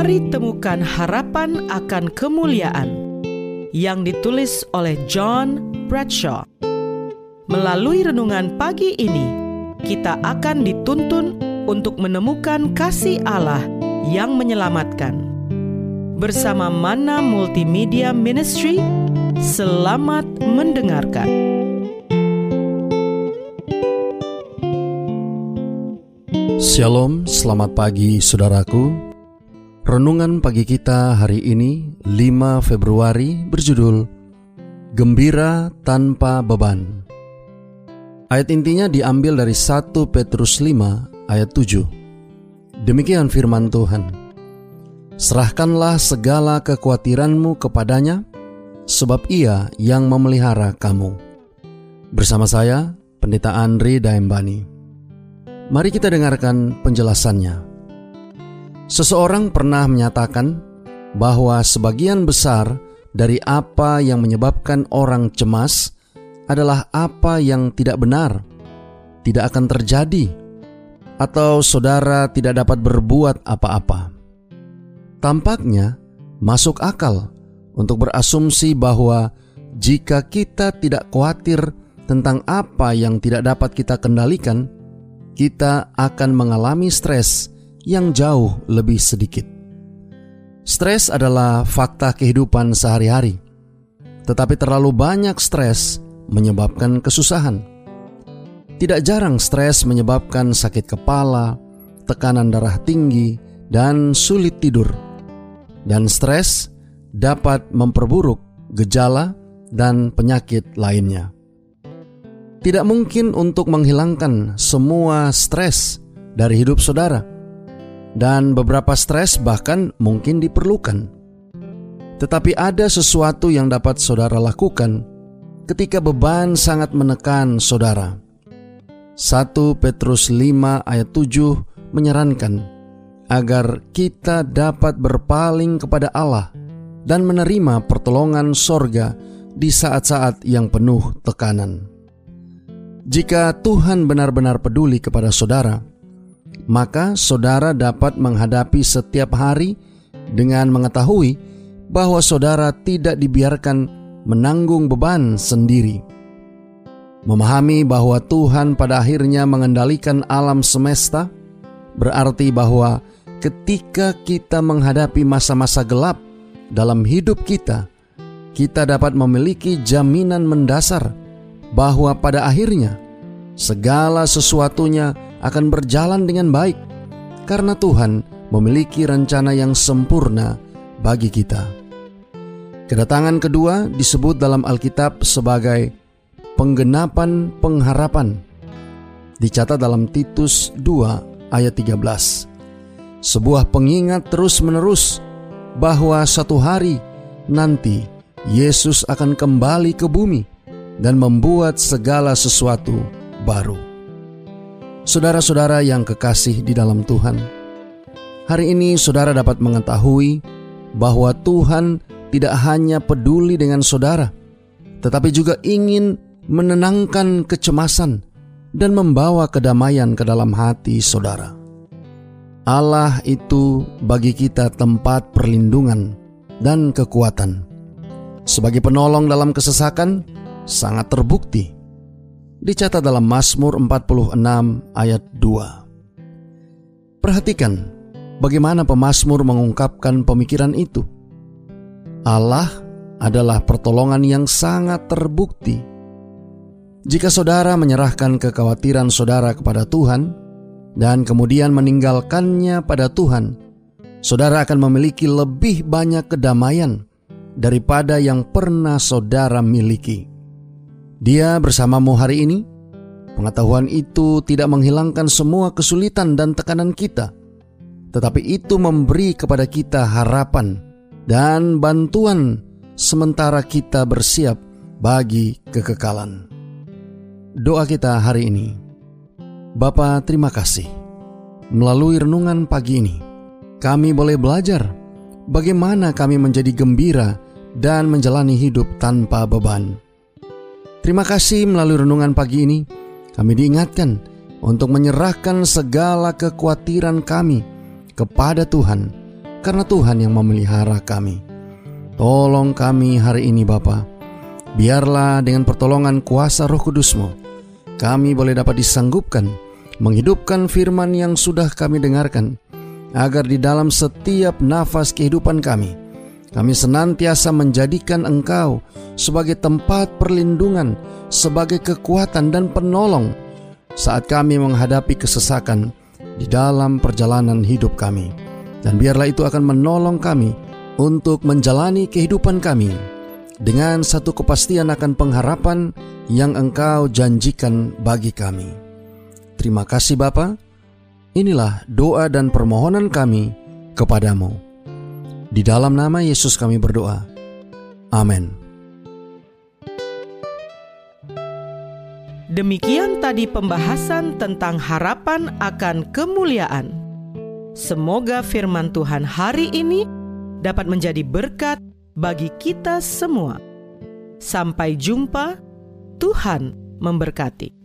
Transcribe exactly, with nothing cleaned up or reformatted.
Mari temukan harapan akan kemuliaan yang ditulis oleh John Bradshaw. Melalui renungan pagi ini, kita akan dituntun untuk menemukan kasih Allah yang menyelamatkan. Bersama Manna Multimedia Ministry, selamat mendengarkan. Shalom, selamat pagi saudaraku. Renungan pagi kita hari ini lima Februari berjudul Gembira Tanpa Beban. Ayat intinya diambil dari satu Petrus lima ayat tujuh. Demikian firman Tuhan. Serahkanlah segala kekhawatiranmu kepadanya, sebab Ia yang memelihara kamu. Bersama saya, Pendeta Andri Daembani. Mari kita dengarkan penjelasannya. Seseorang pernah menyatakan bahwa sebagian besar dari apa yang menyebabkan orang cemas adalah apa yang tidak benar, tidak akan terjadi, atau saudara tidak dapat berbuat apa-apa. Tampaknya masuk akal untuk berasumsi bahwa jika kita tidak khawatir tentang apa yang tidak dapat kita kendalikan, kita akan mengalami stres yang jauh lebih sedikit. Stres adalah fakta kehidupan sehari-hari, tetapi terlalu banyak stres menyebabkan kesusahan. Tidak jarang stres menyebabkan sakit kepala, tekanan darah tinggi, dan sulit tidur. Dan stres dapat memperburuk gejala dan penyakit lainnya. Tidak mungkin untuk menghilangkan semua stres dari hidup saudara. Dan beberapa stres bahkan mungkin diperlukan. Tetapi ada sesuatu yang dapat saudara lakukan ketika beban sangat menekan saudara. satu Petrus lima ayat tujuh menyarankan agar kita dapat berpaling kepada Allah dan menerima pertolongan sorga di saat-saat yang penuh tekanan. Jika Tuhan benar-benar peduli kepada saudara, maka saudara dapat menghadapi setiap hari dengan mengetahui bahwa saudara tidak dibiarkan menanggung beban sendiri. Memahami bahwa Tuhan pada akhirnya mengendalikan alam semesta berarti bahwa ketika kita menghadapi masa-masa gelap dalam hidup kita, kita dapat memiliki jaminan mendasar bahwa pada akhirnya segala sesuatunya akan berjalan dengan baik karena Tuhan memiliki rencana yang sempurna bagi kita. Kedatangan kedua disebut dalam Alkitab sebagai penggenapan pengharapan. Dicatat dalam Titus dua ayat tiga belas. Sebuah pengingat terus-menerus bahwa suatu hari nanti Yesus akan kembali ke bumi dan membuat segala sesuatu baru. Saudara-saudara yang kekasih di dalam Tuhan, hari ini saudara dapat mengetahui bahwa Tuhan tidak hanya peduli dengan saudara, tetapi juga ingin menenangkan kecemasan dan membawa kedamaian ke dalam hati saudara. Allah itu bagi kita tempat perlindungan dan kekuatan. Sebagai penolong dalam kesesakan, sangat terbukti. Dicatat dalam Mazmur empat puluh enam ayat dua. Perhatikan bagaimana pemazmur mengungkapkan pemikiran itu. Allah adalah pertolongan yang sangat terbukti. Jika saudara menyerahkan kekhawatiran saudara kepada Tuhan dan kemudian meninggalkannya pada Tuhan, saudara akan memiliki lebih banyak kedamaian daripada yang pernah saudara miliki. Dia bersamamu hari ini. Pengetahuan itu tidak menghilangkan semua kesulitan dan tekanan kita, tetapi itu memberi kepada kita harapan dan bantuan sementara kita bersiap bagi kekekalan. Doa kita hari ini. Bapa, terima kasih. Melalui renungan pagi ini, kami boleh belajar bagaimana kami menjadi gembira dan menjalani hidup tanpa beban. Terima kasih melalui renungan pagi ini, kami diingatkan untuk menyerahkan segala kekhawatiran kami kepada Tuhan, karena Tuhan yang memelihara kami. Tolong kami hari ini Bapa. Biarlah dengan pertolongan kuasa Roh Kudus-Mu, kami boleh dapat disanggupkan menghidupkan firman yang sudah kami dengarkan, agar di dalam setiap nafas kehidupan kami, kami senantiasa menjadikan Engkau sebagai tempat perlindungan, sebagai kekuatan dan penolong saat kami menghadapi kesesakan di dalam perjalanan hidup kami. Dan biarlah itu akan menolong kami untuk menjalani kehidupan kami dengan satu kepastian akan pengharapan yang Engkau janjikan bagi kami. Terima kasih Bapa. Inilah doa dan permohonan kami kepadamu. Di dalam nama Yesus kami berdoa. Amin. Demikian tadi pembahasan tentang harapan akan kemuliaan. Semoga firman Tuhan hari ini dapat menjadi berkat bagi kita semua. Sampai jumpa, Tuhan memberkati.